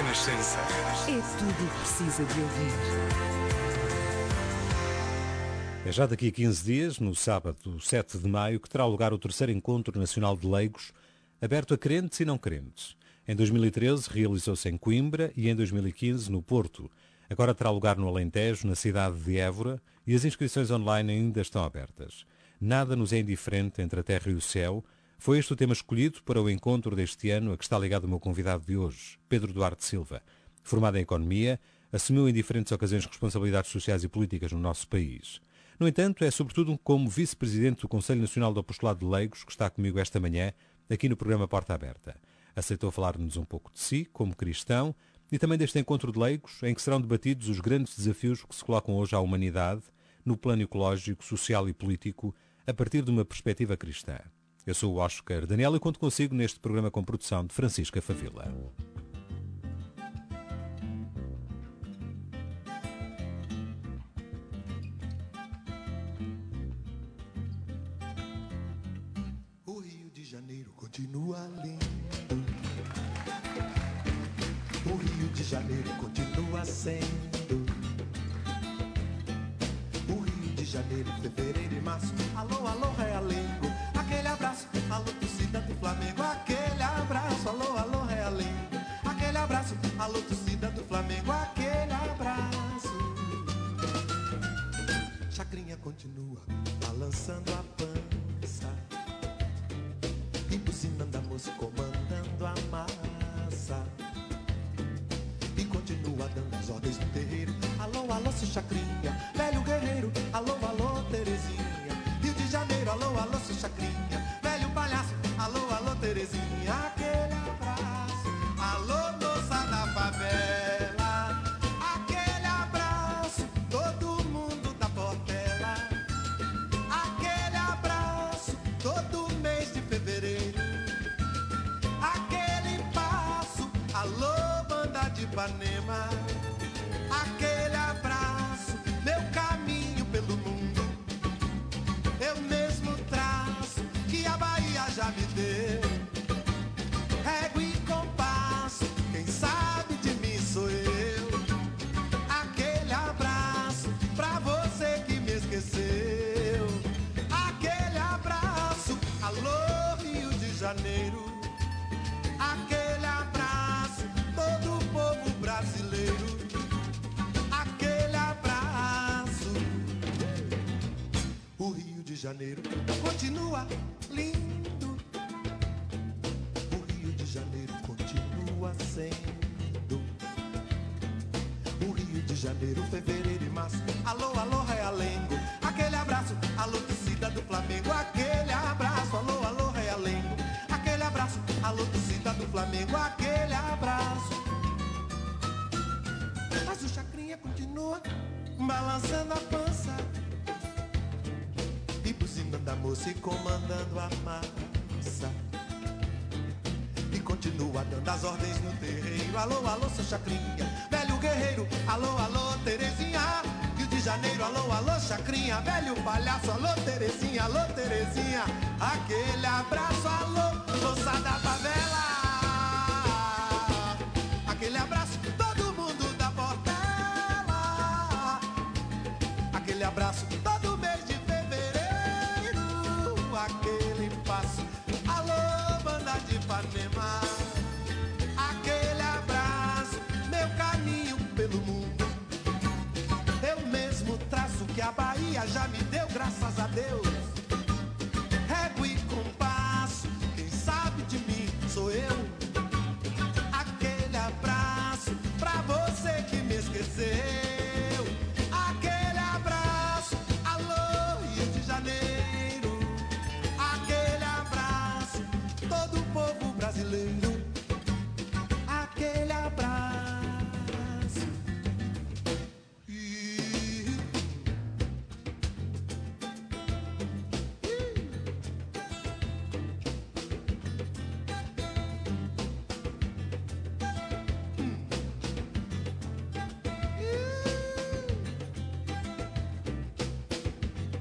Renascença. É tudo o que precisa de ouvir. É já daqui a 15 dias, no sábado 7 de maio, que terá lugar o terceiro Encontro Nacional de Leigos, aberto a crentes e não crentes. Em 2013 realizou-se em Coimbra e em 2015 no Porto. Agora terá lugar no Alentejo, na cidade de Évora, e as inscrições online ainda estão abertas. Nada nos é indiferente entre a terra e o céu. Foi este o tema escolhido para o encontro deste ano, a que está ligado o meu convidado de hoje, Pedro Duarte Silva. Formado em Economia, assumiu em diferentes ocasiões responsabilidades sociais e políticas no nosso país. No entanto, é sobretudo como vice-presidente do Conselho Nacional do Apostolado de Leigos que está comigo esta manhã, aqui no programa Porta Aberta. Aceitou falar-nos um pouco de si, como cristão, e também deste encontro de leigos, em que serão debatidos os grandes desafios que se colocam hoje à humanidade, no plano ecológico, social e político, a partir de uma perspectiva cristã. Eu sou o Oscar Daniel e conto consigo neste programa com produção de Francisca Favila. O Rio de Janeiro continua lindo. O Rio de Janeiro continua sendo. O Rio de Janeiro, fevereiro e março. Alô, alô, Realengo. Aquele abraço, alô, torcida do Flamengo. Aquele abraço, alô, alô, Realengo. Aquele abraço, alô, torcida do Flamengo. Aquele abraço. Chacrinha continua balançando a pança e buzinando a moça, comandando a massa. E continua dando as ordens no terreiro. Alô, alô, seu Chacrinha, velho guerreiro. Alô, alô, Terezinha. Rio de Janeiro, alô, alô, seu Chacrinha, velho palhaço. Alô, alô, Terezinha. Aquele abraço, alô, moça da favela. Aquele abraço, todo mundo da Portela. Aquele abraço, todo mês de fevereiro. Aquele passo, alô, banda de Ipanema. Aquele abraço, meu caminho pelo mundo. Eu mesmo traço, que a Bahia já me deu. Régua e compasso, quem sabe de mim sou eu. Aquele abraço, pra você que me esqueceu. Aquele abraço, alô, Rio de Janeiro. Aquele abraço, todo o povo brasileiro. Aquele abraço. O Rio de Janeiro continua lindo. O Rio de Janeiro continua sendo. O Rio de Janeiro, fevereiro e março. Alô, alô, Realengo. Aquele abraço, alô, torcida do Flamengo. Aquele abraço, alô, alô, Realengo. Aquele abraço, alô, torcida do Flamengo. Aquele abraço. Mas o Chacrinha continua balançando a pança e buzinando a moça e comandando a massa. E continua dando as ordens no terreiro. Alô, alô, seu Chacrinha, velho guerreiro. Alô, alô, Terezinha. Rio de Janeiro, alô, alô, Chacrinha, velho palhaço. Alô, Terezinha, alô, Terezinha. Aquele abraço, alô, moça da favela. Aquele abraço, todo mundo da Portela. Aquele abraço, todo mês de fevereiro. Aquele passo, alô, banda de Ipanema. Aquele abraço, meu caminho pelo mundo. Eu mesmo traço, que a Bahia já me deu, graças a Deus. Régua e compasso, quem sabe de mim sou eu. Aquele abraço, pra você que me esqueceu. Aquele abraço, alô, Rio de Janeiro. Aquele abraço, todo o povo brasileiro. Aquele abraço.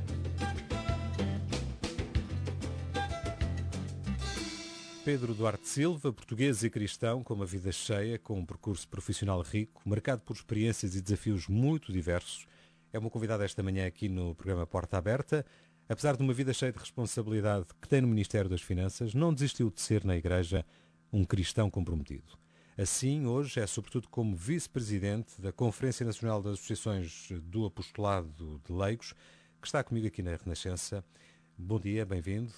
Pedro Duarte Silva, português e cristão, com uma vida cheia, com um percurso profissional rico, marcado por experiências e desafios muito diversos, é uma convidada esta manhã aqui no programa Porta Aberta. Apesar de uma vida cheia de responsabilidade que tem no Ministério das Finanças, não desistiu de ser na Igreja um cristão comprometido. Assim, hoje é sobretudo como vice-presidente da Conferência Nacional das Associações do Apostolado de Leigos, que está comigo aqui na Renascença. Bom dia, bem-vindo.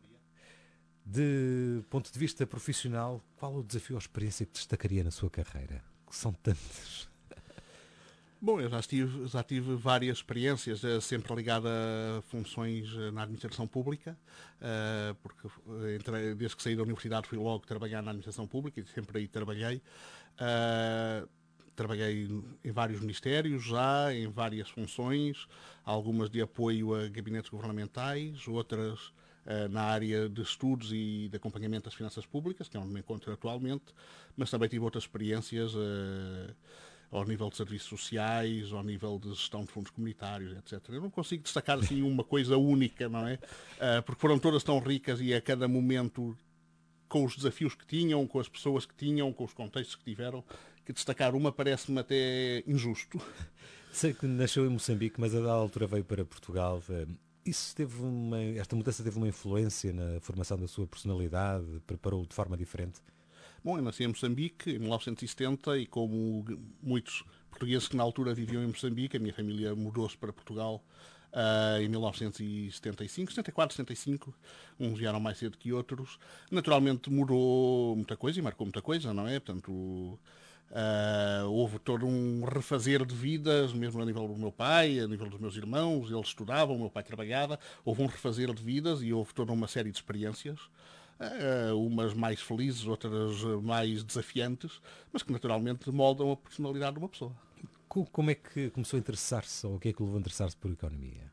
De ponto de vista profissional, qual o desafio ou experiência que destacaria na sua carreira? Que são tantas. Bom, eu já tive várias experiências, sempre ligada a funções na administração pública, porque desde que saí da universidade fui logo trabalhar na administração pública e sempre aí trabalhei. Trabalhei em vários ministérios já, em várias funções, algumas de apoio a gabinetes governamentais, outras na área de estudos e de acompanhamento das finanças públicas, que é onde me encontro atualmente, mas também tive outras experiências ao nível de serviços sociais, ao nível de gestão de fundos comunitários, etc. Eu não consigo destacar assim uma coisa única, não é? Porque foram todas tão ricas e a cada momento, com os desafios que tinham, com as pessoas que tinham, com os contextos que tiveram, que destacar uma parece-me até injusto. Sei que nasceu em Moçambique, mas a dada altura veio para Portugal. Esta mudança teve uma influência na formação da sua personalidade? Preparou-o de forma diferente? Bom, eu nasci em Moçambique em 1970 e como muitos portugueses que na altura viviam em Moçambique, a minha família mudou-se para Portugal em 1975, 74, 75, uns vieram mais cedo que outros. Naturalmente mudou muita coisa e marcou muita coisa, não é? Portanto, houve todo um refazer de vidas, mesmo a nível do meu pai, a nível dos meus irmãos, eles estudavam, o meu pai trabalhava, houve um refazer de vidas e houve toda uma série de experiências. Umas mais felizes, outras mais desafiantes, mas que naturalmente moldam a personalidade de uma pessoa. Como é que começou a interessar-se, ou o que é que o levou a interessar-se por economia?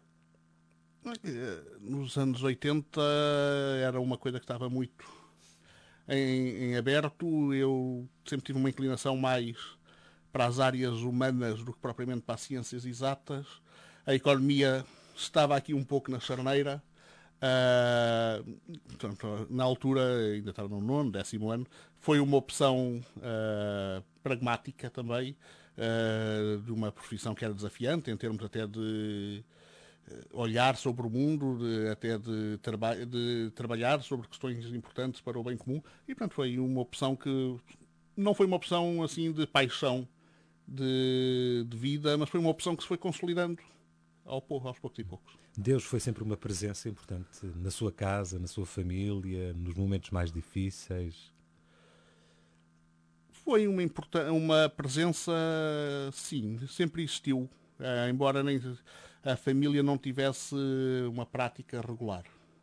Nos anos 80 era uma coisa que estava muito em aberto. Eu sempre tive uma inclinação mais para as áreas humanas do que propriamente para as ciências exatas. A economia estava aqui um pouco na charneira. Portanto, na altura, ainda estava no 9º, 10º ano, foi uma opção pragmática também, de uma profissão que era desafiante, em termos até de olhar sobre o mundo, de trabalhar sobre questões importantes para o bem comum, e portanto foi uma opção que não foi uma opção assim de paixão de vida, mas foi uma opção que se foi consolidando aos poucos e poucos. Deus foi sempre uma presença importante na sua casa, na sua família, nos momentos mais difíceis? Foi uma presença, sim, sempre existiu, embora nem a família não tivesse uma prática regular.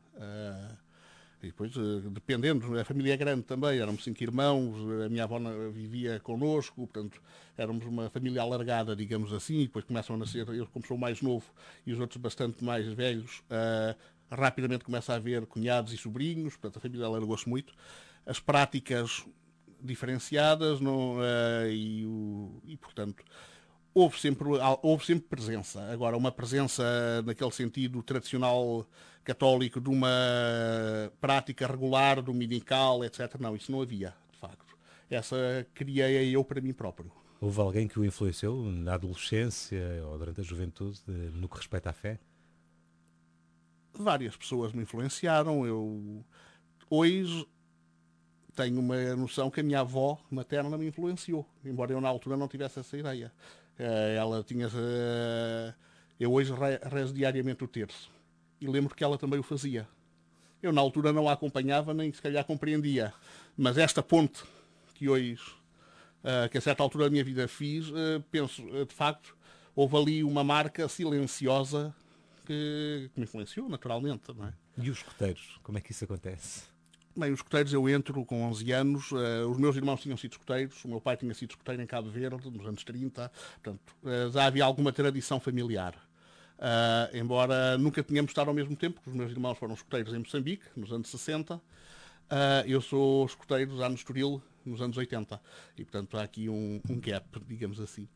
E depois, dependendo, a família é grande também, éramos 5 irmãos, a minha avó vivia connosco, portanto, éramos uma família alargada, digamos assim, e depois começam a nascer, eu como sou mais novo e os outros bastante mais velhos, rapidamente começa a haver cunhados e sobrinhos, portanto, a família alargou-se muito. As práticas diferenciadas e portanto, houve sempre presença. Agora, uma presença naquele sentido tradicional católico de uma prática regular, dominical, etc. Não, isso não havia, de facto. Essa criei eu para mim próprio. Houve alguém que o influenciou na adolescência ou durante a juventude no que respeita à fé? Várias pessoas me influenciaram. Eu hoje tenho uma noção que a minha avó materna me influenciou, embora eu na altura não tivesse essa ideia. Ela tinha... Eu hoje rezo diariamente o terço. E lembro que ela também o fazia. Eu na altura não a acompanhava, nem se calhar compreendia. Mas esta ponte que hoje, que a certa altura da minha vida fiz, penso, de facto, houve ali uma marca silenciosa que me influenciou, naturalmente. Não é? E os escoteiros, como é que isso acontece? Bem, os escoteiros eu entro com 11 anos, os meus irmãos tinham sido escoteiros, o meu pai tinha sido escoteiro em Cabo Verde, nos anos 30, portanto, já havia alguma tradição familiar. Embora nunca tínhamos estado ao mesmo tempo, porque os meus irmãos foram escoteiros em Moçambique, nos anos 60, eu sou escoteiro já no Estoril, nos anos 80, e portanto há aqui um gap, digamos assim.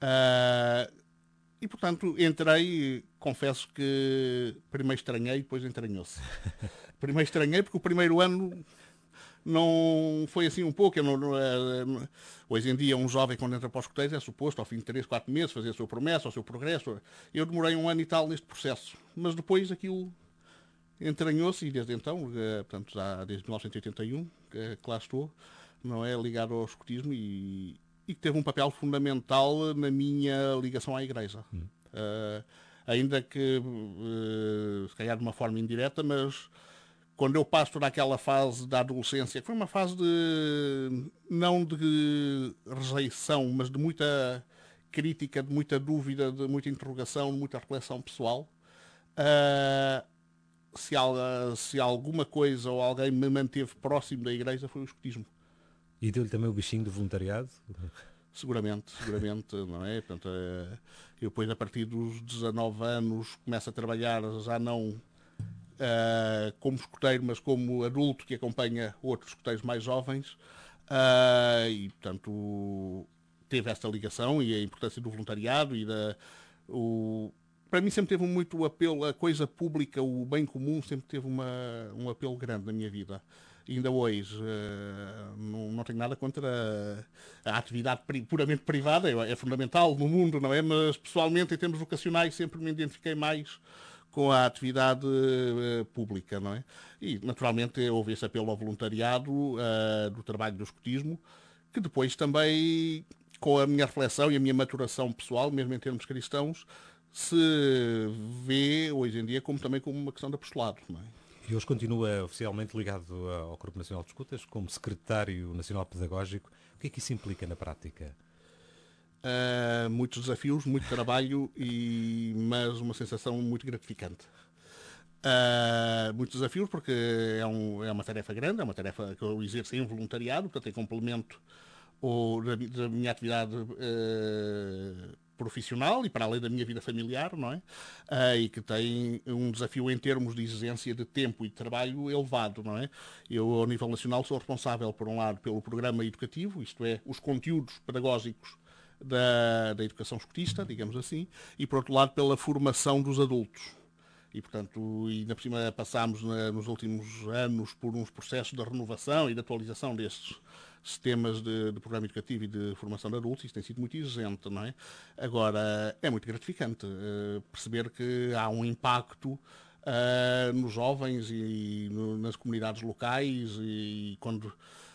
E portanto entrei, confesso que primeiro estranhei, depois entranhou-se. Primeiro estranhei porque o primeiro ano não foi assim um pouco. Hoje em dia, um jovem, quando entra para os escuteiros, é suposto, ao fim de 3, 4 meses, fazer a sua promessa, o seu progresso. Eu demorei 1 ano e tal neste processo. Mas depois aquilo entranhou-se e desde então, portanto, já desde 1981, que lá estou, não é, ligado ao escutismo e que teve um papel fundamental na minha ligação à Igreja. Ainda que, se calhar de uma forma indireta, mas quando eu passo toda aquela fase da adolescência, que foi uma fase não de rejeição, mas de muita crítica, de muita dúvida, de muita interrogação, de muita reflexão pessoal, se alguma coisa ou alguém me manteve próximo da Igreja foi o escutismo. E deu-lhe também o bichinho do voluntariado? Seguramente, não é? Portanto, eu depois, a partir dos 19 anos, começo a trabalhar já não como escoteiro, mas como adulto que acompanha outros escoteiros mais jovens, e, portanto, teve esta ligação e a importância do voluntariado e para mim sempre teve muito apelo, a coisa pública, o bem comum, sempre teve um apelo grande na minha vida. E ainda hoje não tenho nada contra a atividade puramente privada, é fundamental no mundo, não é? Mas pessoalmente, em termos vocacionais, sempre me identifiquei mais com a atividade pública, não é? E naturalmente houve esse apelo ao voluntariado do trabalho do escotismo, que depois também, com a minha reflexão e a minha maturação pessoal, mesmo em termos cristãos, se vê hoje em dia também como uma questão de apostolado, não é? E hoje continua oficialmente ligado ao Corpo Nacional de Escutas, como Secretário Nacional Pedagógico. O que é que isso implica na prática? Muitos desafios, muito trabalho, mas uma sensação muito gratificante. Muitos desafios porque é uma tarefa grande, é uma tarefa que eu exerço em voluntariado, portanto em complemento da minha atividade profissional e para além da minha vida familiar, não é? E que tem um desafio em termos de exigência de tempo e de trabalho elevado, não é? Eu, ao nível nacional, sou responsável, por um lado, pelo programa educativo, isto é, os conteúdos pedagógicos da educação escotista, digamos assim, e, por outro lado, pela formação dos adultos. E, portanto, ainda por cima passámos nos últimos anos por uns processos de renovação e de atualização destes sistemas de programa educativo e de formação de adultos. Isso tem sido muito exigente, não é? Agora, é muito gratificante perceber que há um impacto nos jovens e nas comunidades locais e quando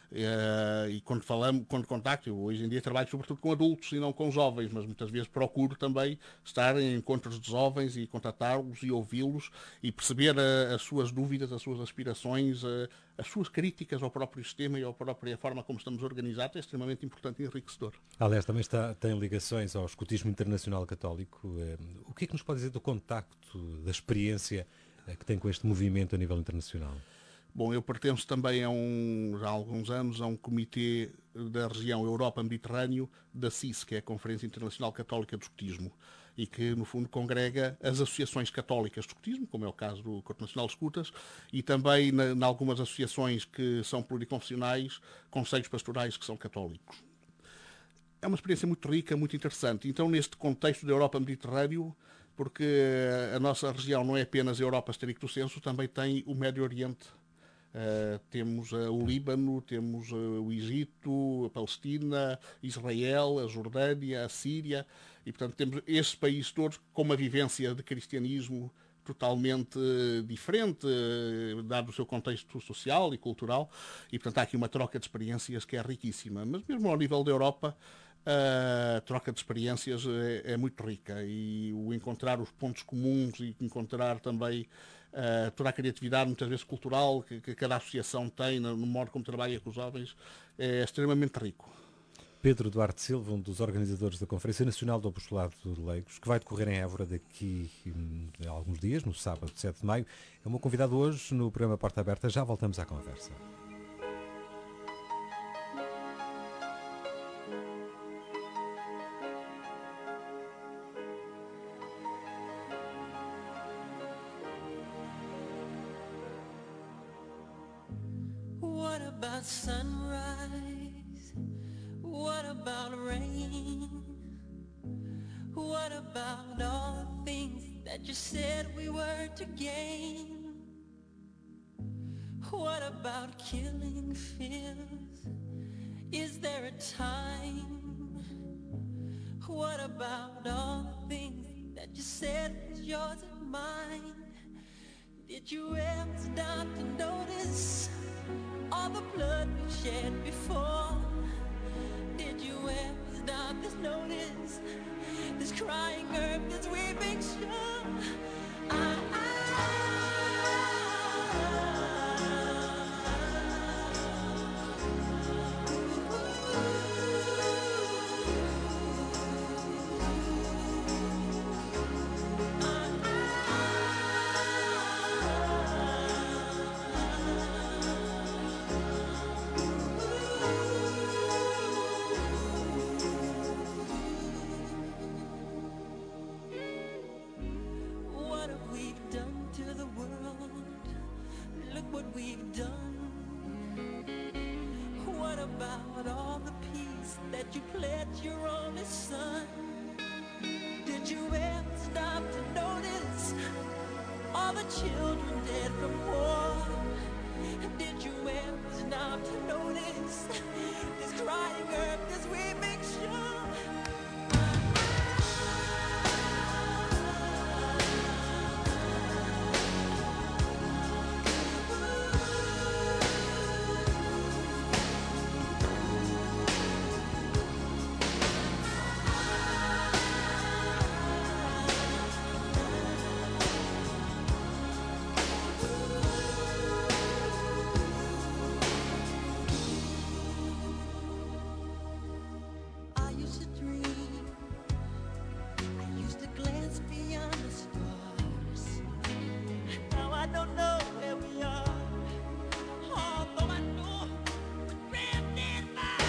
contacto, eu hoje em dia trabalho sobretudo com adultos e não com jovens, mas muitas vezes procuro também estar em encontros de jovens e contatá-los e ouvi-los e perceber as suas dúvidas, as suas aspirações, as suas críticas ao próprio sistema e à própria forma como estamos organizados. É extremamente importante e enriquecedor. Aliás, também tem ligações ao escotismo internacional católico. O que é que nos pode dizer do contacto, da experiência que tem com este movimento a nível internacional? Bom, eu pertenço também já há alguns anos a um comitê da região Europa-Mediterrâneo da CIS, que é a Conferência Internacional Católica de Escotismo, e que, no fundo, congrega as associações católicas de escotismo, como é o caso do Corpo Nacional de Escutas, e também em algumas associações que são pluriconfessionais, conselhos pastorais que são católicos. É uma experiência muito rica, muito interessante. Então, neste contexto da Europa-Mediterrâneo, porque a nossa região não é apenas a Europa stricto sensu, também tem o Médio Oriente. Temos o Líbano, temos o Egito, a Palestina, Israel, a Jordânia, a Síria, e portanto temos estes países todos com uma vivência de cristianismo totalmente diferente, dado o seu contexto social e cultural, e portanto há aqui uma troca de experiências que é riquíssima. Mas mesmo ao nível da Europa, a troca de experiências é muito rica, e o encontrar os pontos comuns e encontrar também toda a criatividade, muitas vezes cultural, que cada associação tem no modo como trabalha com os jovens, é extremamente rico. Pedro Duarte Silva, um dos organizadores da Conferência Nacional do Apostolado de Leigos, que vai decorrer em Évora daqui a alguns dias, no sábado 7 de maio, é o meu convidado hoje no programa Porta Aberta. Já voltamos à conversa. Sunrise, what about rain? What about all the things that you said we were to gain? What about killing fears? Is there a time? What about all the things that you said was yours and mine? Did you ever stop to notice all the blood we've shed before? Did you ever stop to notice this crying earth, this weeping shore? What have we done to the world? Look what we've done. What about all the peace that you pledged your only son? Did you ever stop to notice all the children dead from war? Did you ever stop to notice this crying earth, this weeping shore? I used to dream, I used to glance beyond the stars. Now I don't know where we are, although I know we're drifting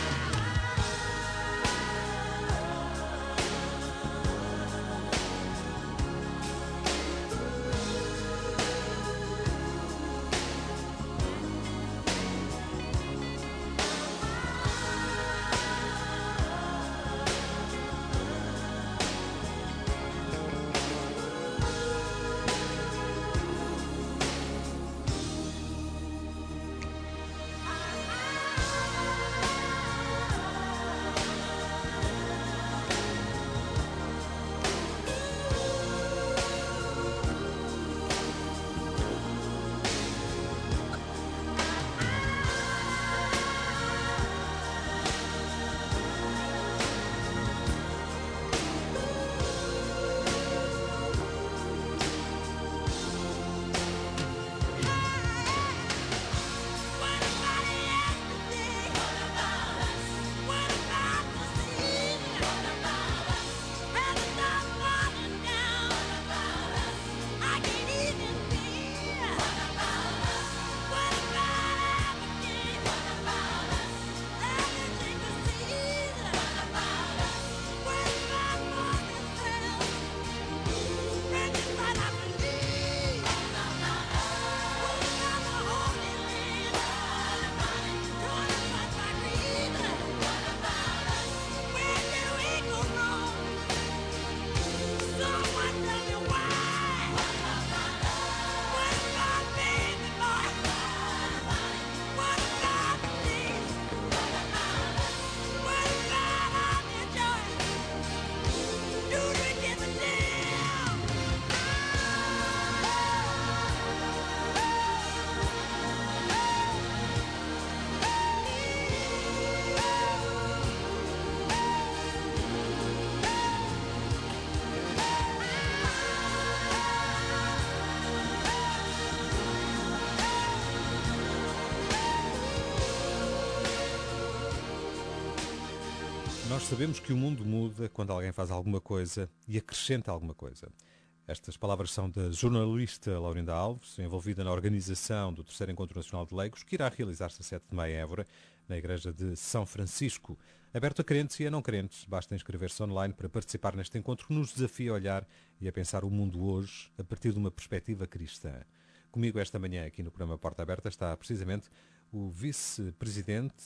Nós sabemos que o mundo muda quando alguém faz alguma coisa e acrescenta alguma coisa. Estas palavras são da jornalista Laurinda Alves, envolvida na organização do terceiro Encontro Nacional de Leigos, que irá realizar-se a 7 de maio em Évora, na Igreja de São Francisco. Aberto a crentes e a não crentes, basta inscrever-se online para participar neste encontro que nos desafia a olhar e a pensar o mundo hoje a partir de uma perspectiva cristã. Comigo esta manhã aqui no programa Porta Aberta está precisamente o vice-presidente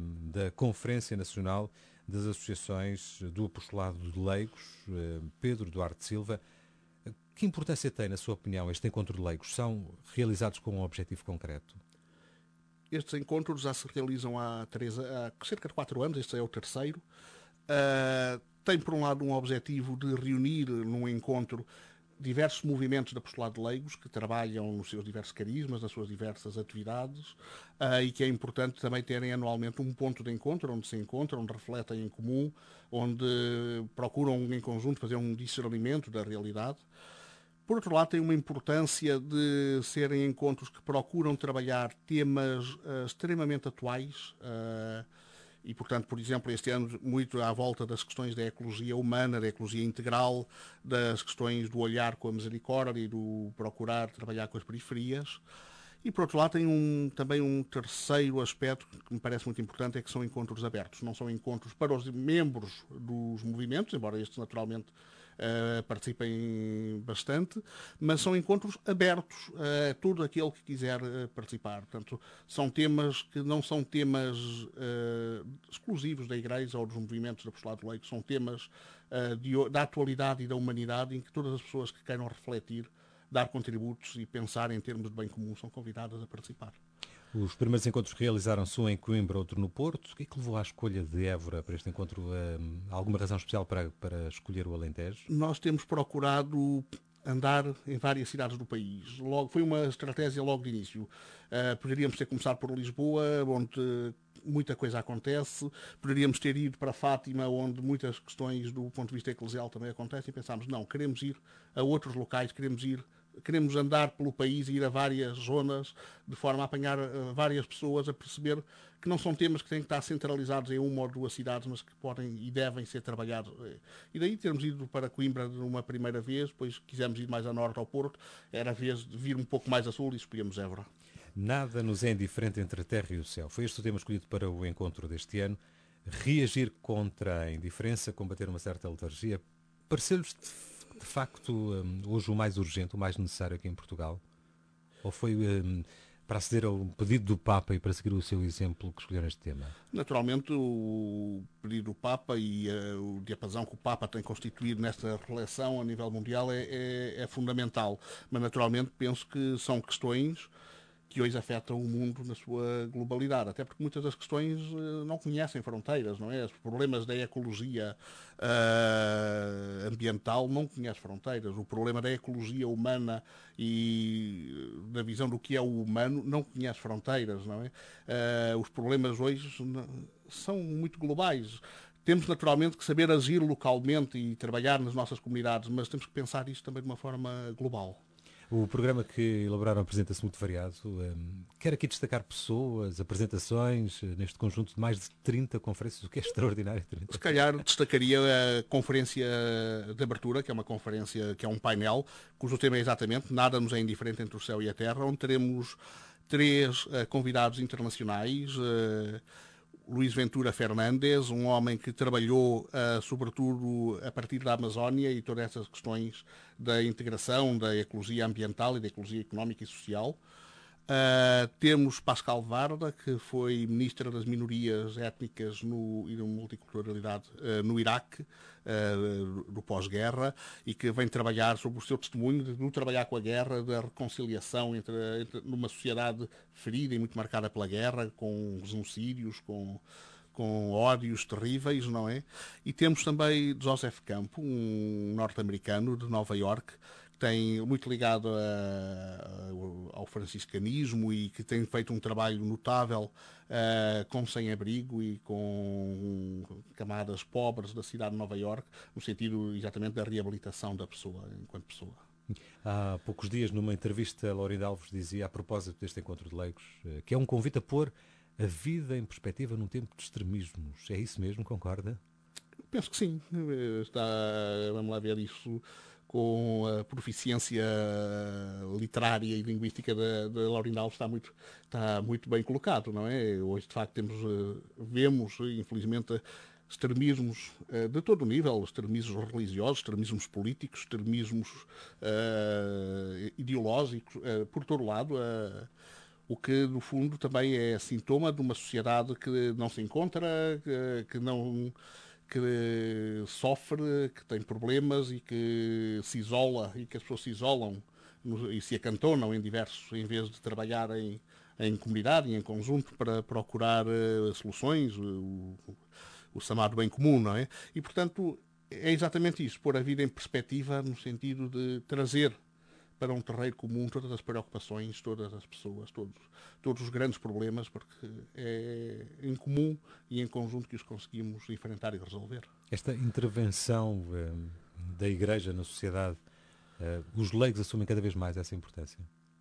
da Conferência Nacional das Associações do Apostolado de Leigos, Pedro Duarte Silva. Que importância tem, na sua opinião, este encontro de leigos? São realizados com um objetivo concreto? Estes encontros já se realizam há cerca de 4 anos, este é o terceiro. Tem, por um lado, um objetivo de reunir num encontro diversos movimentos de apostolado de leigos que trabalham nos seus diversos carismas, nas suas diversas atividades, e que é importante também terem anualmente um ponto de encontro, onde se encontram, onde refletem em comum, onde procuram em conjunto fazer um discernimento da realidade. Por outro lado, tem uma importância de serem encontros que procuram trabalhar temas extremamente atuais, e, portanto, por exemplo, este ano muito à volta das questões da ecologia humana, da ecologia integral, das questões do olhar com a misericórdia e do procurar trabalhar com as periferias. E, por outro lado, tem também um terceiro aspecto que me parece muito importante, é que são encontros abertos. Não são encontros para os membros dos movimentos, embora estes naturalmente participem bastante, mas são encontros abertos a todo aquele que quiser participar. Portanto, são temas que não são temas exclusivos da Igreja ou dos movimentos de apostolado leigo, são temas da atualidade e da humanidade em que todas as pessoas que queiram refletir, dar contributos e pensar em termos de bem comum são convidadas a participar. Os primeiros encontros realizaram-se um em Coimbra, outro no Porto. O que é que levou à escolha de Évora para este encontro? Alguma razão especial para escolher o Alentejo? Nós temos procurado andar em várias cidades do país. Foi uma estratégia logo de início. Poderíamos ter começado por Lisboa, onde muita coisa acontece. Poderíamos ter ido para Fátima, onde muitas questões do ponto de vista eclesial também acontecem. E pensámos, não, queremos ir a outros locais, queremos andar pelo país e ir a várias zonas, de forma a apanhar várias pessoas, a perceber que não são temas que têm que estar centralizados em uma ou duas cidades, mas que podem e devem ser trabalhados. E daí termos ido para Coimbra numa primeira vez, depois quisemos ir mais a norte ao Porto, era a vez de vir um pouco mais a sul e escolhemos Évora. Nada nos é indiferente entre a terra e o céu. Foi este o tema escolhido para o encontro deste ano. Reagir contra a indiferença, combater uma certa letargia. Pareceu-lhes de facto hoje o mais urgente, o mais necessário aqui em Portugal? Ou foi para aceder ao pedido do Papa e para seguir o seu exemplo que escolheram este tema? Naturalmente, o pedido do Papa e o diapasão que o Papa tem constituído nesta relação a nível mundial é fundamental. Mas, naturalmente, penso que são questões que hoje afetam o mundo na sua globalidade, até porque muitas das questões não conhecem fronteiras, não é? Os problemas da ecologia ambiental não conhecem fronteiras, o problema da ecologia humana e da visão do que é o humano não conhece fronteiras, não é? Os problemas hoje são muito globais. Temos naturalmente que saber agir localmente e trabalhar nas nossas comunidades, mas temos que pensar isto também de uma forma global. O programa que elaboraram apresenta-se muito variado. Quero aqui destacar pessoas, apresentações, neste conjunto de mais de 30 conferências, o que é extraordinário. 30. Se calhar destacaria a conferência de abertura, que é uma conferência, que é um painel, cujo tema é exatamente Nada nos é indiferente entre o céu e a terra, onde teremos 3 convidados internacionais. Luís Ventura Fernandes, um homem que trabalhou sobretudo a partir da Amazónia e todas essas questões da integração da ecologia ambiental e da ecologia económica e social. Temos Pascal Varda, que foi ministra das minorias étnicas e da multiculturalidade no Iraque, do pós-guerra, e que vem trabalhar sobre o seu testemunho de trabalhar com a guerra, da reconciliação entre numa sociedade ferida e muito marcada pela guerra, com genocídios, com ódios terríveis, não é? E temos também Joseph Campo, um norte-americano de Nova Iorque, tem muito ligado ao franciscanismo e que tem feito um trabalho notável com sem-abrigo e com camadas pobres da cidade de Nova Iorque, no sentido exatamente da reabilitação da pessoa enquanto pessoa. Há poucos dias, numa entrevista, Laurinda Alves dizia, a propósito deste encontro de leigos, que é um convite a pôr a vida em perspectiva num tempo de extremismos. É isso mesmo, concorda? Penso que sim. Vamos lá ver isso com a proficiência literária e linguística da Laurinda Alves está muito bem colocado, não é? Hoje, de facto, vemos, infelizmente, extremismos de todo o nível, extremismos religiosos, extremismos políticos, extremismos ideológicos, por todo lado, o que, no fundo, também é sintoma de uma sociedade que não se encontra, que sofre, que tem problemas e que se isola, e que as pessoas se isolam e se acantonam em vez de trabalharem em comunidade e em conjunto para procurar soluções, o chamado bem comum, não é? E, portanto, é exatamente isso, pôr a vida em perspectiva no sentido de trazer para um terreiro comum todas as preocupações, todas as pessoas, todos os grandes problemas, porque é em comum e em conjunto que os conseguimos enfrentar e resolver. Esta intervenção da Igreja na sociedade, os leigos assumem cada vez mais essa importância?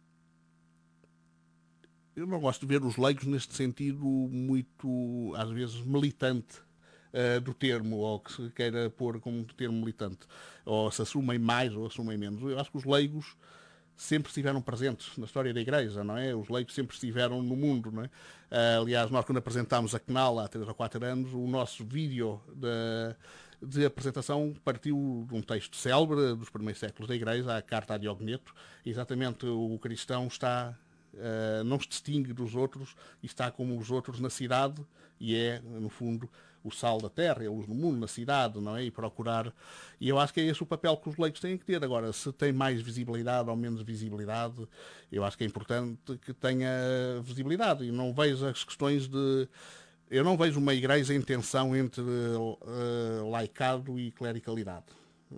Eu não gosto de ver os leigos neste sentido muito, às vezes, militante do termo, ou que se queira pôr como termo militante, ou se assumem mais ou assumem menos. Eu acho que os leigos sempre estiveram presentes na história da Igreja, não é? Os leigos sempre estiveram no mundo, não é? Aliás, nós quando apresentámos a CNAL há 3 ou 4 anos, o nosso vídeo de apresentação partiu de um texto célebre dos primeiros séculos da Igreja, a Carta a Diogneto. Exatamente, o cristão não se distingue dos outros e está como os outros na cidade e é, no fundo, o sal da terra, é a luz do mundo na cidade, não é? E procurar... E eu acho que é esse o papel que os leigos têm que ter. Agora, se tem mais visibilidade ou menos visibilidade, eu acho que é importante que tenha visibilidade. E não vejo as questões de... Eu não vejo uma igreja em tensão entre laicado e clericalidade.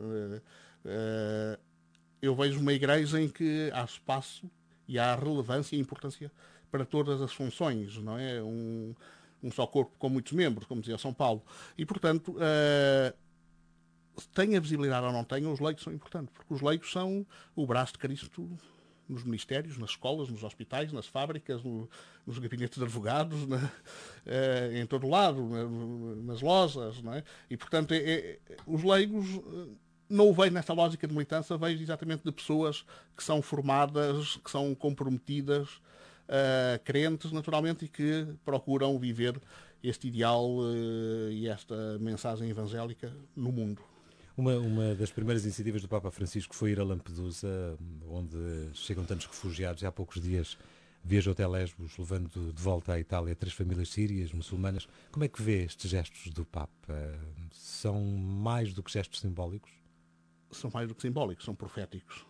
Eu vejo uma igreja em que há espaço e há relevância e importância para todas as funções, não é? Um só corpo com muitos membros, como dizia São Paulo. E, portanto, tenha visibilidade ou não tenha, os leigos são importantes, porque os leigos são o braço de Cristo nos ministérios, nas escolas, nos hospitais, nas fábricas, nos gabinetes de advogados, em todo lado, nas lojas, não é? E, portanto, os leigos... Não o vejo nesta lógica de militância, vejo exatamente de pessoas que são formadas, que são comprometidas, crentes, naturalmente, e que procuram viver este ideal e esta mensagem evangélica no mundo. Uma das primeiras iniciativas do Papa Francisco foi ir a Lampedusa, onde chegam tantos refugiados. Há poucos dias viajou até Lesbos, levando de volta à Itália 3 famílias sírias, muçulmanas. Como é que vê estes gestos do Papa? São mais do que gestos simbólicos? São mais do que simbólicos, são proféticos.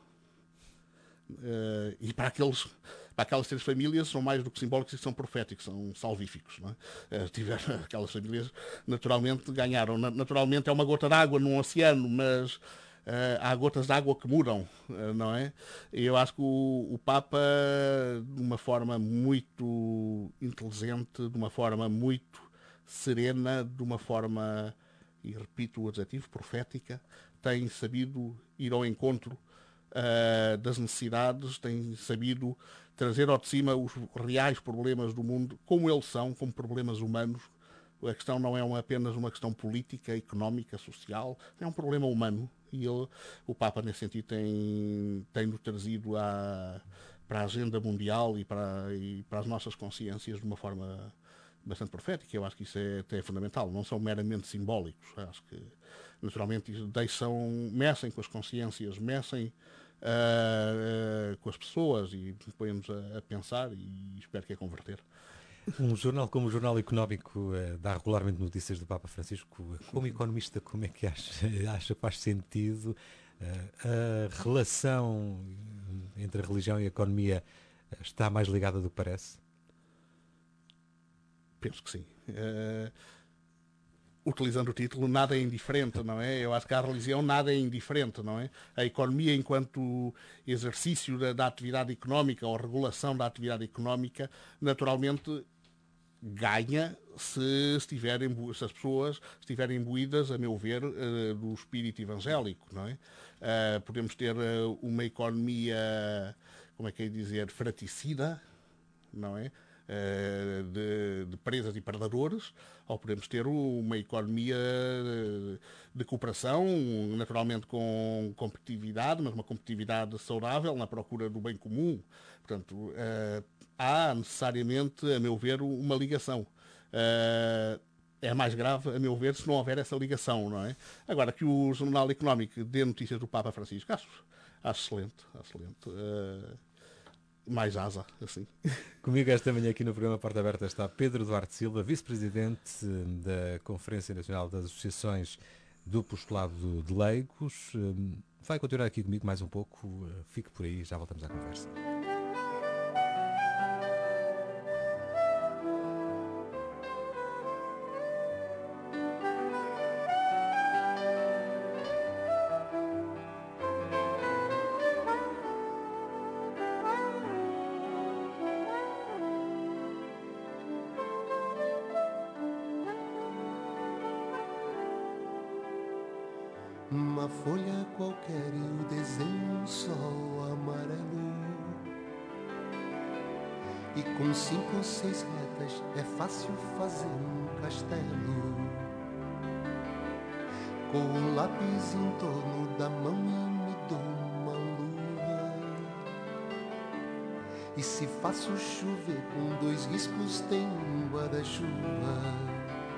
E para aquelas 3 famílias são mais do que simbólicos e são proféticos, são salvíficos. Não é? Aquelas famílias naturalmente ganharam. Naturalmente é uma gota d'água num oceano, mas há gotas de água que mudam, não é? E eu acho que o Papa, de uma forma muito inteligente, de uma forma muito serena, de uma forma, e repito o adjetivo, profética, tem sabido ir ao encontro das necessidades, tem sabido trazer ao de cima os reais problemas do mundo, como eles são, como problemas humanos. A questão não é apenas uma questão política, económica, social, é um problema humano. E o Papa, nesse sentido, tem-nos trazido para a agenda mundial e para as nossas consciências de uma forma bastante profética. Eu acho que isso é até fundamental. Não são meramente simbólicos. Acho que, naturalmente, mexem com as consciências, mexem com as pessoas e põem-nos a pensar e espero que a converter. Um jornal como o Jornal Económico dá regularmente notícias do Papa Francisco. Como economista, como é que acha que faz sentido a relação entre a religião e a economia está mais ligada do que parece? Penso que sim. Utilizando o título, nada é indiferente, não é? Eu acho que a religião nada é indiferente, não é? A economia, enquanto exercício da atividade económica ou regulação da atividade económica, naturalmente ganha se as pessoas estiverem imbuídas, a meu ver, do espírito evangélico, não é? Podemos ter uma economia, como é que é dizer, fraticida, não é? De presas e predadores, ou podemos ter uma economia de cooperação, naturalmente com competitividade, mas uma competitividade saudável na procura do bem comum. Portanto, há necessariamente, a meu ver, uma ligação. É mais grave, a meu ver, se não houver essa ligação, não é? Agora, que o Jornal Económico dê notícias do Papa Francisco, acho excelente. Mais asa, assim. Comigo esta manhã aqui no programa Porta Aberta está Pedro Duarte Silva, vice-presidente da Conferência Nacional das Associações do Apostolado de Leigos. Vai continuar aqui comigo mais um pouco, fique por aí, já voltamos à conversa. Numa folha qualquer eu desenho um sol amarelo, e com 5 ou 6 retas é fácil fazer um castelo. Com o lápis em torno da mão e me dou uma luva, e se faço chover com 2 riscos tem um guarda-chuva.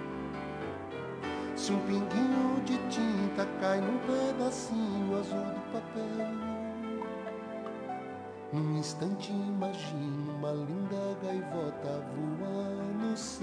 Se um pinguinho de tinta cai num pedacinho azul do papel, num instante imagino uma linda gaivota voar no céu.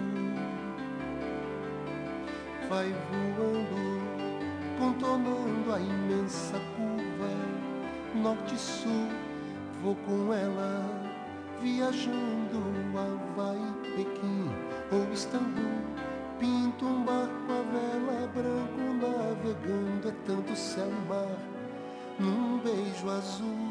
Vai voando, contornando a imensa curva, norte e sul, vou com ela, viajando Havaí, Pequim ou Istambul. Pinto um barco a vela, branco navegando, é tanto céu e mar num beijo azul.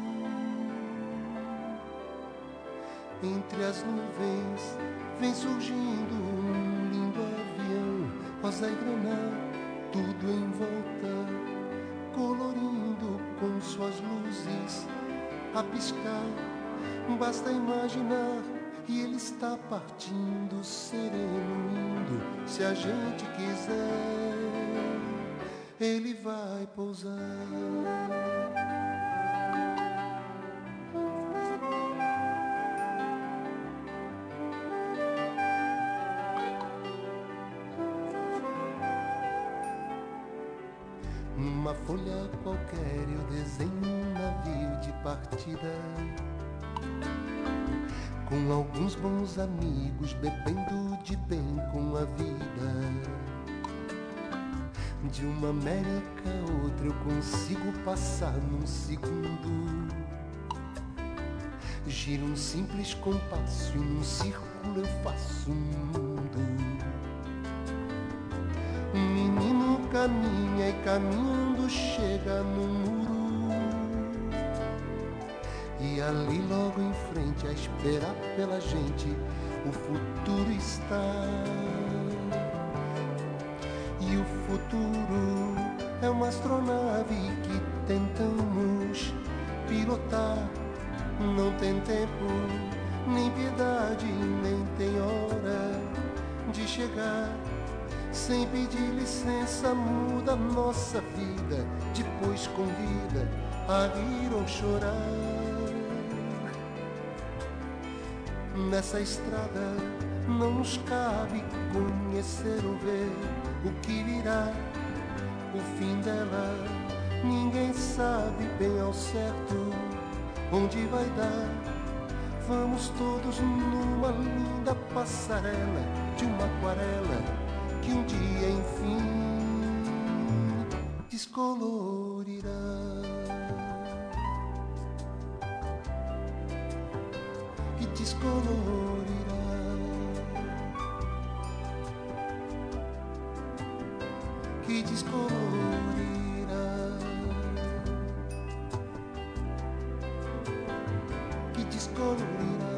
Entre as nuvens vem surgindo um lindo avião, rosa e grana, tudo em volta, colorindo com suas luzes a piscar. Basta imaginar, e ele está partindo, sereno, indo. Se a gente quiser, ele vai pousar. Numa folha qualquer eu desenho um navio de partida, com alguns bons amigos, bebendo de bem com a vida. De uma América a outra eu consigo passar num segundo. Giro um simples compasso e num círculo eu faço um mundo. Um menino caminha e caminhando chega no muro, e ali logo em frente a esperar pela gente o futuro está. E o futuro é uma astronave que tentamos pilotar. Não tem tempo, nem piedade, nem tem hora de chegar. Sem pedir licença muda nossa vida, depois convida a rir ou chorar. Nessa estrada não nos cabe conhecer ou ver o que virá, o fim dela. Ninguém sabe bem ao certo onde vai dar. Vamos todos numa linda passarela de uma aquarela que um dia enfim descolorirá. Que descolorirá. Que descolorirá. Que descolorirá.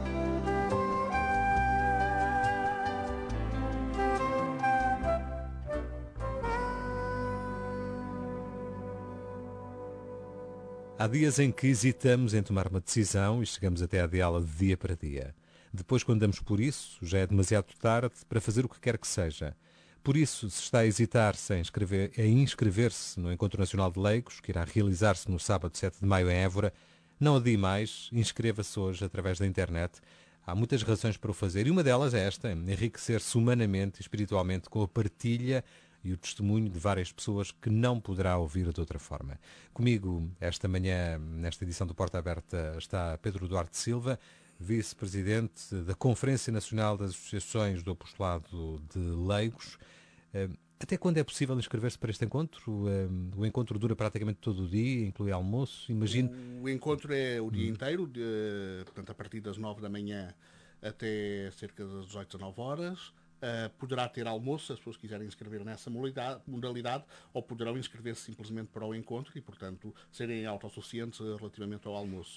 Há dias em que hesitamos em tomar uma decisão e chegamos até a adiá-la de dia para dia. Depois, quando damos por isso, já é demasiado tarde para fazer o que quer que seja. Por isso, se está a hesitar em inscrever-se no Encontro Nacional de Leigos, que irá realizar-se no sábado 7 de maio em Évora, não adie mais, inscreva-se hoje através da internet. Há muitas razões para o fazer e uma delas é esta: enriquecer-se humanamente e espiritualmente com a partilha e o testemunho de várias pessoas que não poderá ouvir de outra forma. Comigo, esta manhã, nesta edição do Porta Aberta, está Pedro Duarte Silva, vice-presidente da Conferência Nacional das Associações do Apostolado de Leigos. Até quando é possível inscrever-se para este encontro? O encontro dura praticamente todo o dia, inclui almoço, imagino. O encontro é o dia inteiro, portanto, a partir das 9 da manhã até cerca das 18, 19 horas. Poderá ter almoço, se as pessoas quiserem inscrever nessa modalidade, ou poderão inscrever-se simplesmente para o encontro e, portanto, serem autossuficientes relativamente ao almoço.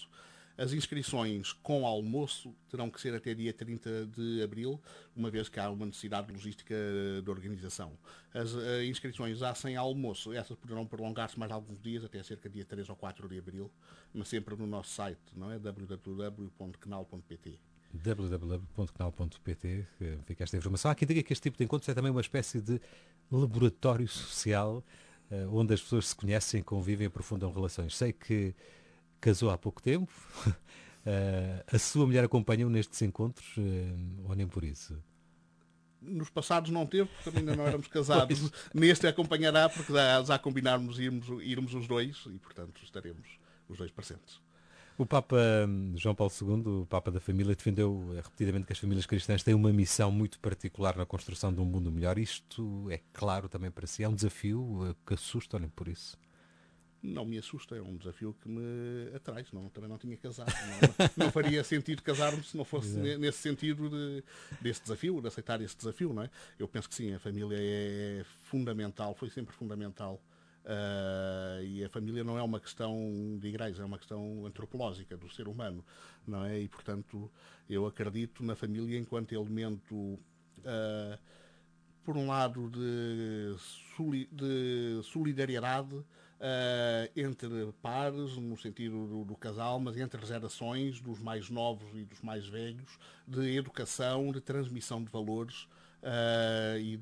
As inscrições com almoço terão que ser até dia 30 de abril, uma vez que há uma necessidade logística de organização. As inscrições já sem almoço, essas poderão prolongar-se mais alguns dias, até cerca de dia 3 ou 4 de abril, mas sempre no nosso site, não é? www.canal.pt. www.canal.pt, fica esta informação. Há quem diga que este tipo de encontros é também uma espécie de laboratório social, onde as pessoas se conhecem, convivem e aprofundam relações. Sei que casou há pouco tempo. A sua mulher acompanhou nestes encontros, ou nem por isso? Nos passados não teve, porque também ainda não éramos casados. Neste acompanhará, porque já combinarmos irmos os dois e, portanto, estaremos os dois presentes. O Papa João Paulo II, o Papa da Família, defendeu repetidamente que as famílias cristãs têm uma missão muito particular na construção de um mundo melhor. Isto é claro também para si. É um desafio que assusta, ou nem por isso? Não me assusta, é um desafio que me atrai, senão também não tinha casado. Não faria sentido casar-me se não fosse nesse sentido desse desafio, de aceitar esse desafio, não é? Eu penso que sim, a família é fundamental, foi sempre fundamental. E a família não é uma questão de igreja, é uma questão antropológica do ser humano, não é? E, portanto, eu acredito na família enquanto elemento, por um lado, de solidariedade, entre pares, no sentido do casal, mas entre gerações, dos mais novos e dos mais velhos, de educação, de transmissão de valores e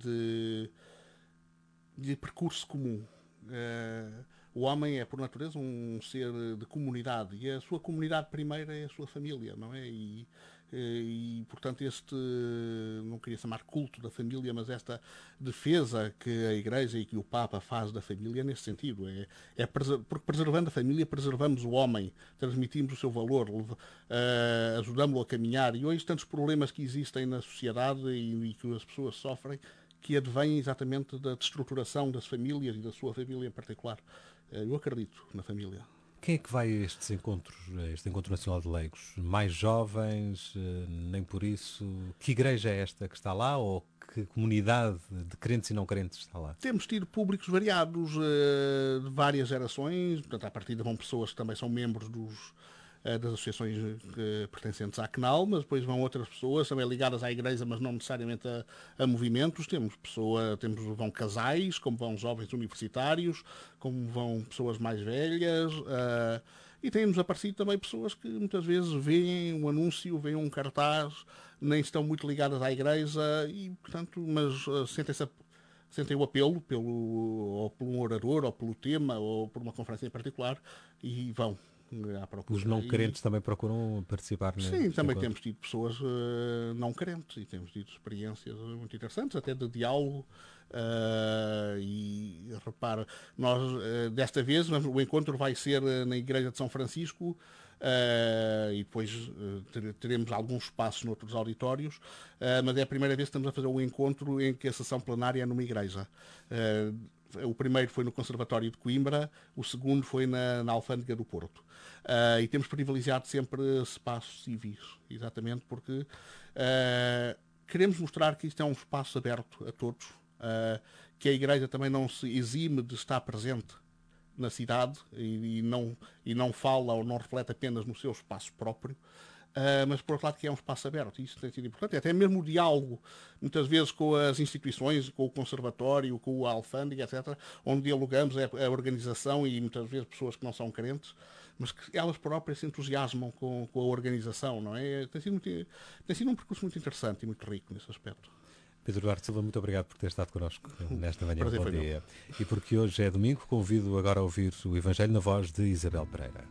de percurso comum. O homem é, por natureza, um ser de comunidade, e a sua comunidade primeira é a sua família, não é? E portanto, não queria chamar culto da família, mas esta defesa que a Igreja e que o Papa faz da família nesse sentido. Porque preservando a família, preservamos o homem, transmitimos o seu valor, ajudamos-lo a caminhar. E hoje tantos problemas que existem na sociedade e que as pessoas sofrem, que advêm exatamente da destruturação das famílias e da sua família em particular. Eu acredito na família. Quem é que vai a estes encontros, este Encontro Nacional de Leigos? Mais jovens, nem por isso? Que igreja é esta que está lá, ou que comunidade de crentes e não crentes está lá? Temos tido públicos variados, de várias gerações. Portanto, à partida vão pessoas que também são membros das associações pertencentes à CNAL, mas depois vão outras pessoas também ligadas à igreja, mas não necessariamente a movimentos. Vão casais, como vão jovens universitários, como vão pessoas mais velhas, e temos aparecido também pessoas que muitas vezes veem um anúncio, veem um cartaz, nem estão muito ligadas à igreja, e, portanto, mas sentem o apelo ou por um orador, ou pelo tema, ou por uma conferência em particular, e vão. Os não crentes também procuram participar? Sim, também temos tido pessoas não crentes e temos tido experiências muito interessantes, até de diálogo. E repara, nós desta vez o encontro vai ser na Igreja de São Francisco, e depois teremos alguns espaços noutros auditórios, mas é a primeira vez que estamos a fazer um encontro em que a sessão plenária é numa igreja. O primeiro foi no Conservatório de Coimbra, o segundo foi na Alfândega do Porto. E temos privilegiado sempre espaços civis, exatamente porque queremos mostrar que isto é um espaço aberto a todos, que a Igreja também não se exime de estar presente na cidade e não fala ou não reflete apenas no seu espaço próprio, mas por outro lado que é um espaço aberto. Isso tem sido importante. Até mesmo o diálogo, muitas vezes com as instituições, com o Conservatório, com a Alfândega, etc., onde dialogamos a organização e muitas vezes pessoas que não são crentes, mas que elas próprias se entusiasmam com a organização, não é? Tem sido um percurso muito interessante e muito rico nesse aspecto. Pedro Duarte Silva, muito obrigado por ter estado connosco nesta manhã. Prazer, bom dia. E porque hoje é domingo, convido agora a ouvir o Evangelho na voz de Isabel Pereira.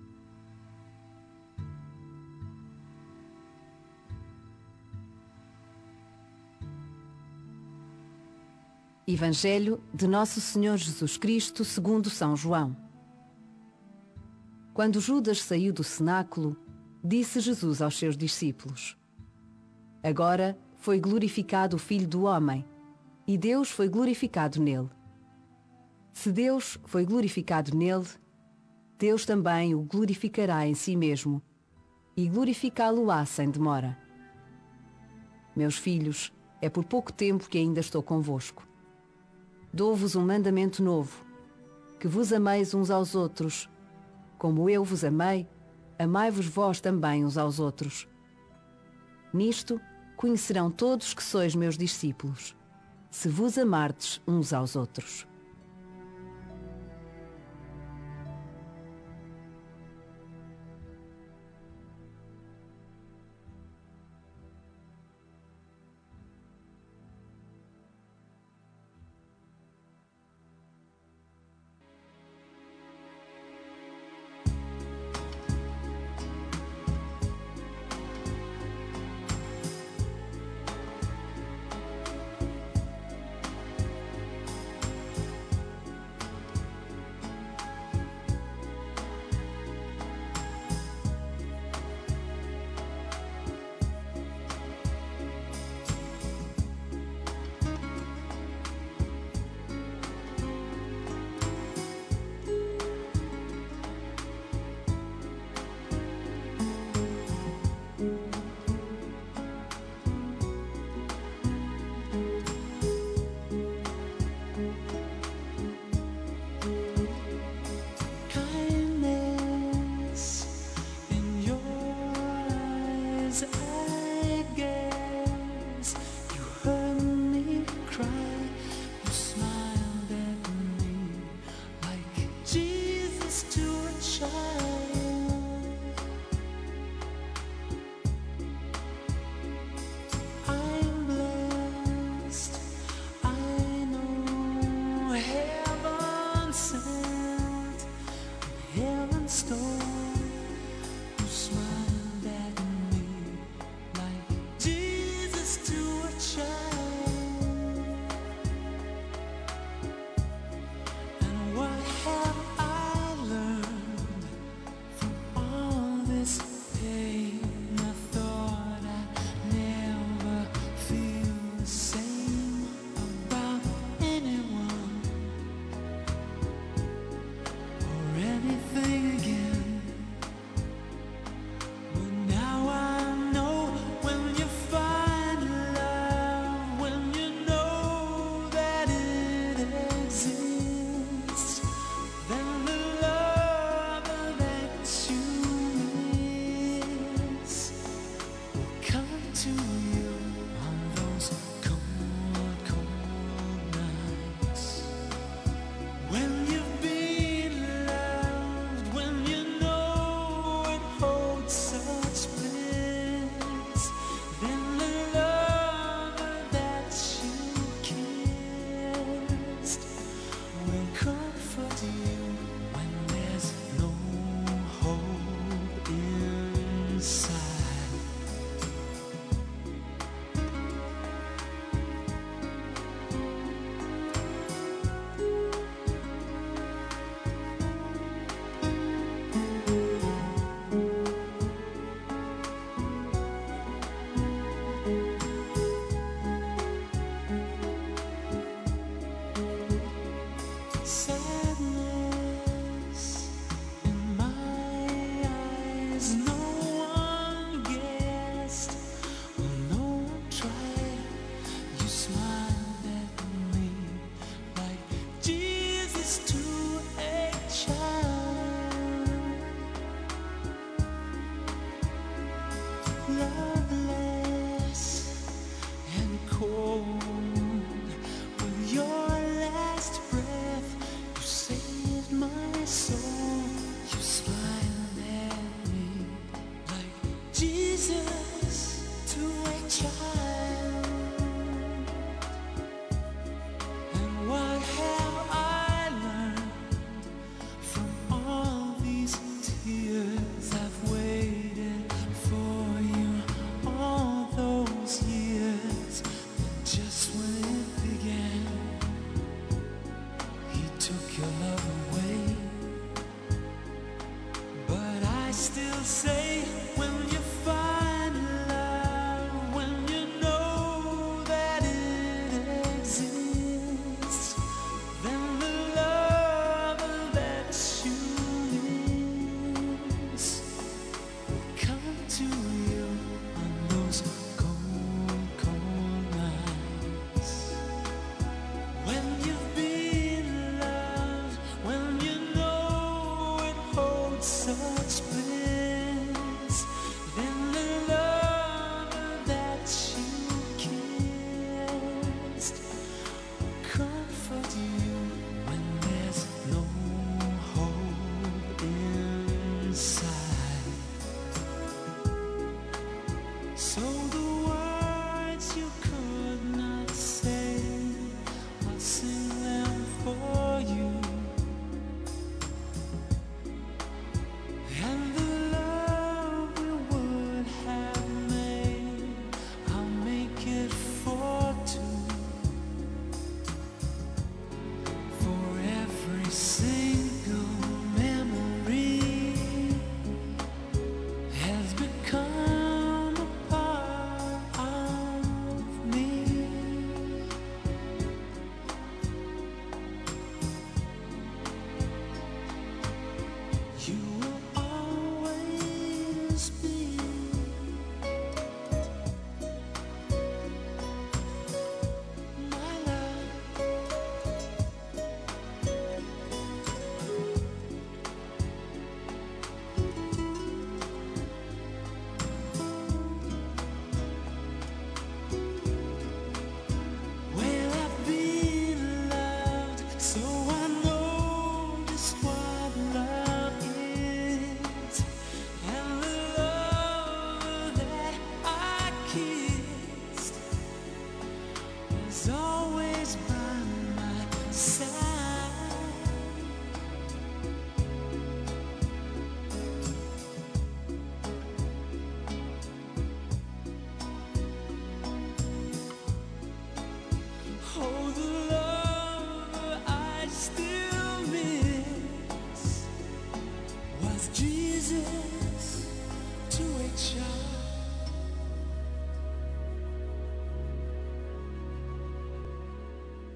Evangelho de Nosso Senhor Jesus Cristo segundo São João. Quando Judas saiu do cenáculo, disse Jesus aos seus discípulos: Agora foi glorificado o Filho do Homem, e Deus foi glorificado nele. Se Deus foi glorificado nele, Deus também o glorificará em si mesmo, e glorificá-lo-á sem demora. Meus filhos, é por pouco tempo que ainda estou convosco. Dou-vos um mandamento novo, que vos ameis uns aos outros, como eu vos amei, amai-vos vós também uns aos outros. Nisto conhecerão todos que sois meus discípulos, se vos amardes uns aos outros.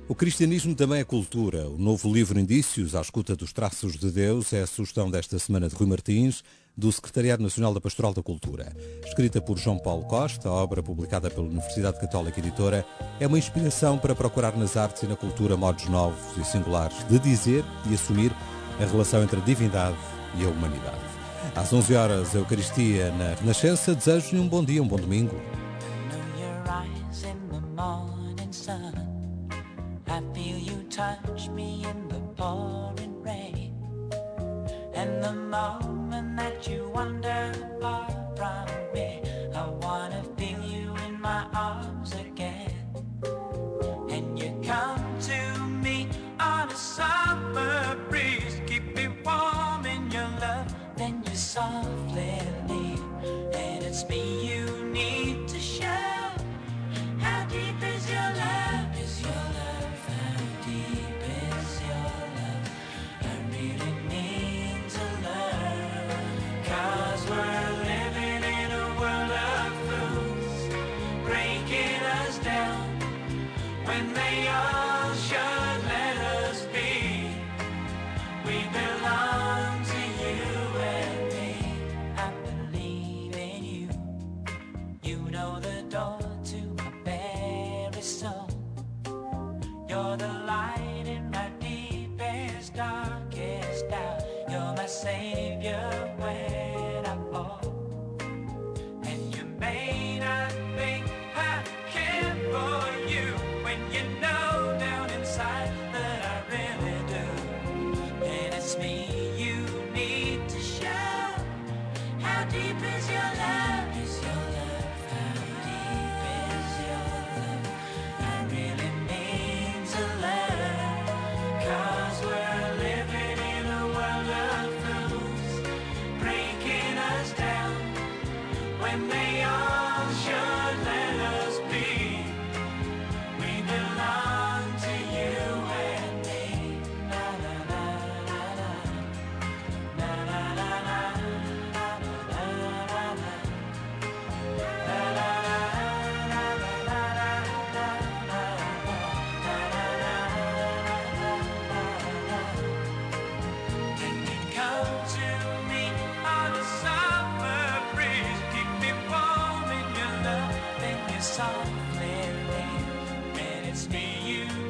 O cristianismo também é cultura. O novo livro Indícios, à escuta dos traços de Deus, é a sugestão desta semana de Rui Martins, do Secretariado Nacional da Pastoral da Cultura. Escrita por João Paulo Costa, a obra publicada pela Universidade Católica Editora, é uma inspiração para procurar nas artes e na cultura modos novos e singulares de dizer e assumir a relação entre a divindade e a humanidade. Às 11 horas, a Eucaristia na Renascença. Desejo-lhe um bom dia, um bom domingo. I feel you touch me in the pouring rain. And the moment that you wander far from me, I wanna feel you in my arms again. And you come to me on a summer breeze, keep me warm in your love, then you softly leave. And it's me you need to show. How deep is your love? Is your love? How deep is your love? I really need to learn. 'Cause we're living in a world of fools, breaking us down when they all should let us be. We belong to you and me. I believe in you. You know the door to my very soul. You're the light in my deepest, darkest doubt. You're my savior when I fall. And you may not think I care for you when you know down inside that I really do. And it's me you need to show. How deep is your love? Is your love? How deep is your love? I really need to learn. 'Cause we're living in a world of fools, breaking us down when they all should let us be. We belong to you and me. Na na na na na. Na na na na. Na na na na. Na na na Can you come to me on a summer breeze, keep me warm in your love, then you softly leave. And it's me you